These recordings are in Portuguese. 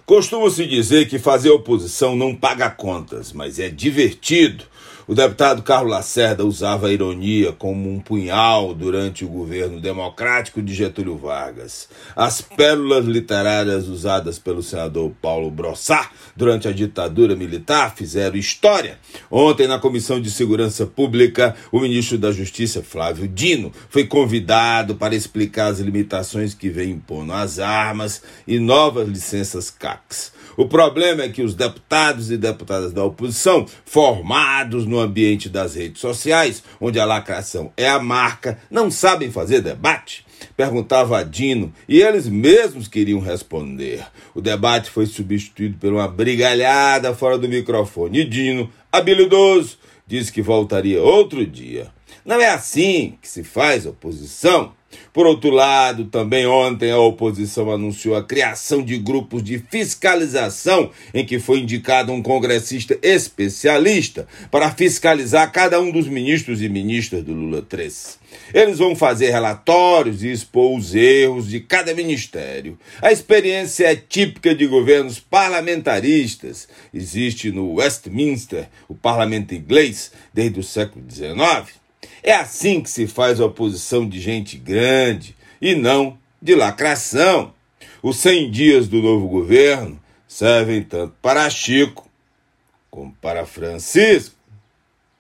Costuma-se dizer que fazer oposição não paga contas, mas é divertido. O deputado Carlos Lacerda usava a ironia como um punhal durante o governo democrático de Getúlio Vargas. As pérolas literárias usadas pelo senador Paulo Brossard durante a ditadura militar fizeram história. Ontem, na Comissão de Segurança Pública, o ministro da Justiça, Flávio Dino, foi convidado para explicar as limitações que vem impondo às armas e novas licenças CACs. O problema é que os deputados e deputadas da oposição, formados no ambiente das redes sociais, onde a lacração é a marca, não sabem fazer debate? Perguntava a Dino e eles mesmos queriam responder. O debate foi substituído por uma brigalhada fora do microfone. E Dino, habilidoso, disse que voltaria outro dia. Não é assim que se faz oposição. Por outro lado, também ontem a oposição anunciou a criação de grupos de fiscalização em que foi indicado um congressista especialista para fiscalizar cada um dos ministros e ministras do Lula 3. Eles vão fazer relatórios e expor os erros de cada ministério. A experiência é típica de governos parlamentaristas. Existe no Westminster, o parlamento inglês, desde o século XIX. É assim que se faz oposição de gente grande e não de lacração. Os 100 dias do novo governo servem tanto para Chico como para Francisco.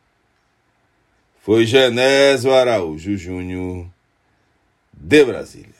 Foi Genésio Araújo Júnior, de Brasília.